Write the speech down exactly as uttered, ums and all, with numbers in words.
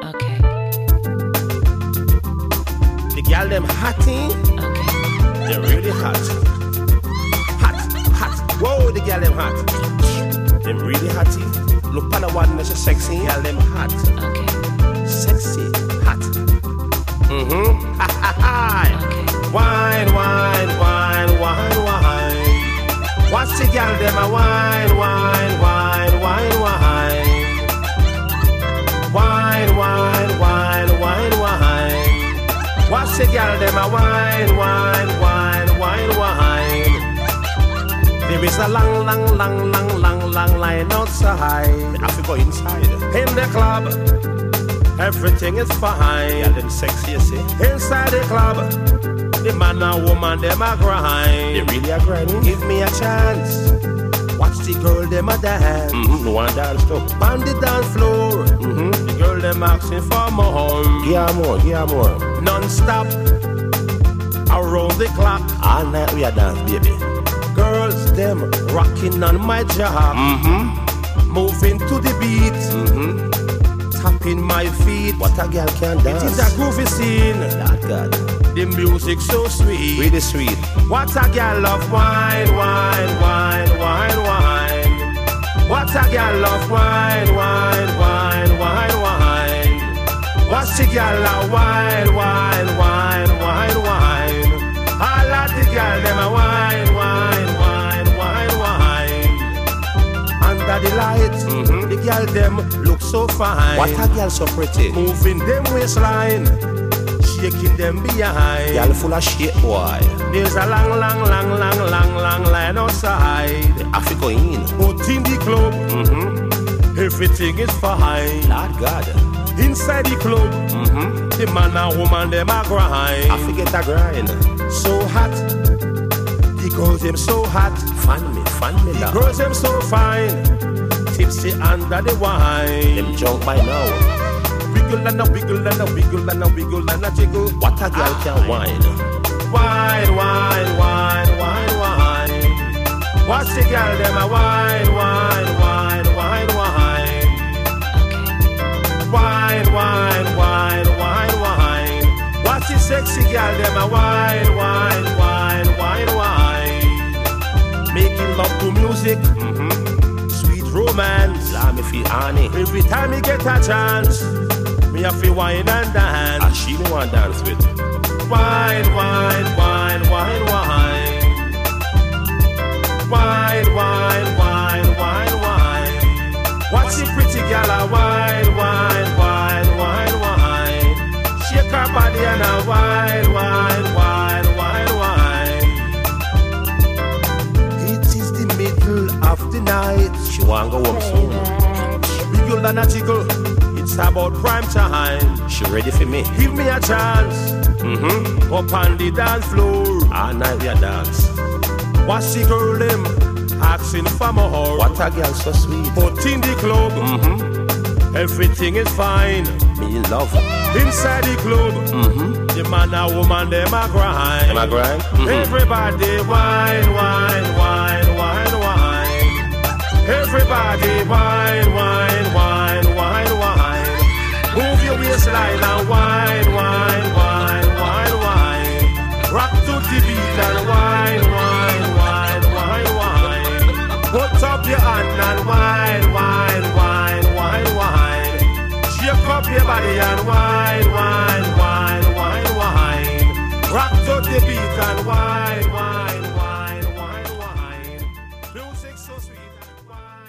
Okay. The girl them hotty. Okay. They're really hot. Hot, hot. Whoa, the girl them hot. Them really hotty. Look at the one that's sexy. Girl them hot. Okay. Sexy, hot. Mm-hmm. Ha ha ha. Okay. Wine, wine, wine, wine, wine. What's the girl them a wine, wine, wine, wine, wine. Wine, wine, wine, wine, wine. What's the girl them a wine, wine, wine, wine, wine. There is a long, long, long, long, long, long line outside. I have to go inside. In the club, everything is fine. Yeah, them sexy, you see. Inside the club, the man and woman, them a grind. They really a grinding. Give me a chance. Watch the girl, them a dance. Mm-hmm. No one dance too. On the dance floor, mm-hmm. The girl, them asking for more. Yeah, more, yeah, more. Non-stop, around the clock. All night we a dance, baby. Girls, them rocking on my job. Mm-hmm. Moving to the beat. Mm-hmm. Tapping my feet. What a girl can dance. It is a groovy scene. Lord God. The music so sweet. Really sweet. What a girl love wine, wine, wine, wine, wine. What a girl love wine, wine, wine, wine, wine. What's the girl love wine, wine, wine, wine, wine. All of the girl them a wine, wine, wine, wine, wine. Under the lights, mm-hmm. The girl them look so fine. What a girl so pretty. Moving them waistline, shaking them behind. Girl full of shit, boy. There's a long, long, long, long, long, long line outside. The Africa in. But in the club, mm-hmm. Everything is fine. Lord God. Inside the club, mm-hmm. The man and woman them a grind. I forget a grind. So hot. The girls them so hot. Fan me, fan me now. The girls them so fine. Tipsy under the wine. Them drunk by now. Wiggle and a wiggle and a wiggle and a wiggle and a jiggle. What a girl can whine. Wine, wine, wine, wine, wine. What's the girl them a wine, wine, wine, wine, wine. Wine, wine, wine, wine, wine. What's the sexy girl them a wine, wine, wine, wine, wine. Making love to music, mm-hmm. Sweet romance. Let me feel honey. Every time you get a chance, me have to wine and dance. Ah, she don't want to dance with. Wine, wine, wine, wine, wine. Wine, wine, wine, wine, wine. What's the pretty girl a wine, wine, wine, wine, wine. Shake her body and a wine, wine, wine, wine, wine. It is the middle of the night. She want to go home soon. Wiggle and a jiggle. It's about prime time. She ready for me. Give me a chance. Mm-hmm. Up on the dance floor. All night we a dance. Watch the girl them asking for more. What a girl so sweet. But in the club, mm-hmm. Everything is fine. Me in love. Inside the club, mm-hmm. The man and woman them a grind. Them a grind? Mm-hmm. Everybody wine, wine, wine, wine, wine. Everybody wine, wine, wine, wine, wine. Move your waistline and wine, wine, wine, wine, wine. Rock to the beat and wine, wine, wine, wine, wine. Put up your hand and wine, wine, wine, wine, wine. Shake up your body and wine, wine, wine, wine, wine. Rock to the beat and wine, wine, wine, wine, wine. Music so sweet and wine.